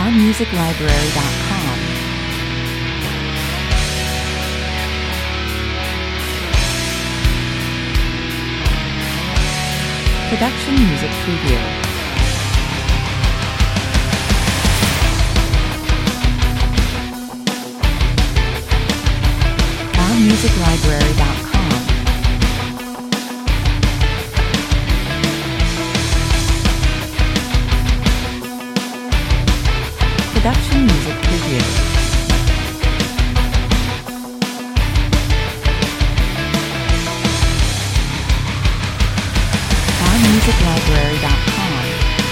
FoundMusicLibrary.com. Production Music Preview. FoundMusicLibrary.com. Production Music Preview. FoundMusicLibrary.com.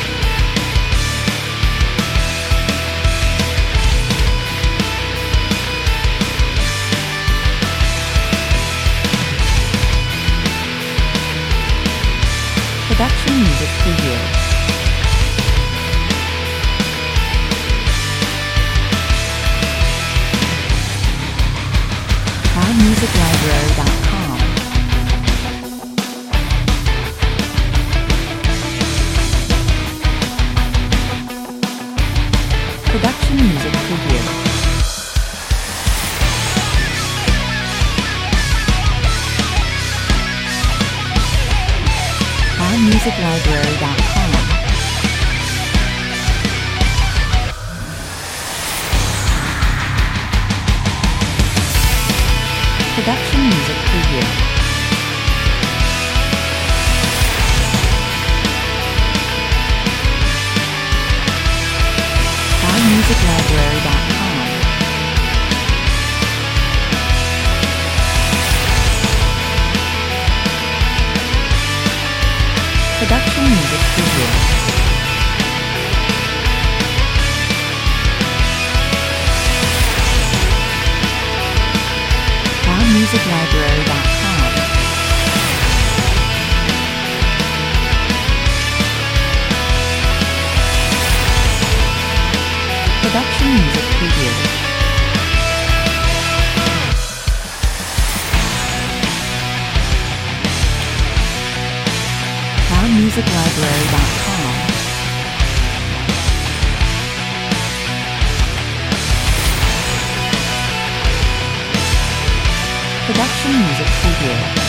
Production Music Preview. FoundMusicLibrary.com. Production Music Preview. FoundMusicLibrary.com. Production Music Preview. FoundMusicLibrary.com. Production Music Preview. FoundMusicLibrary.com. Production Music Preview. FoundMusicLibrary.com. Production Music Preview.